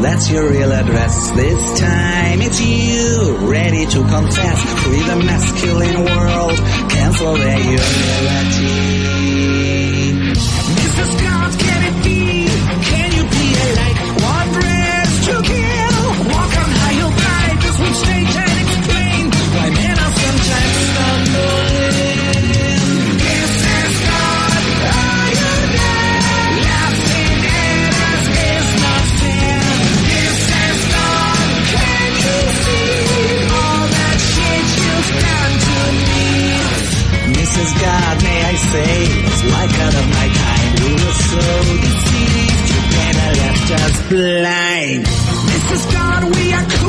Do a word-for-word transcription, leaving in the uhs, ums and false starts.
That's your real address. This time it's you, ready to confess. Free the masculine world, cancel their reality. Mister Scott, can it be? Can you be a like one dress to kill? Walk on high, you'll die. This would stage and explain why men are sometimes stumbling. This is God, are you dead? Laughing at us is not fair. This is God, can you see all that shit you've done to me? Missus God, may I say, it's like out of my time. We were so deceived, you better left us blind. Missus God, we are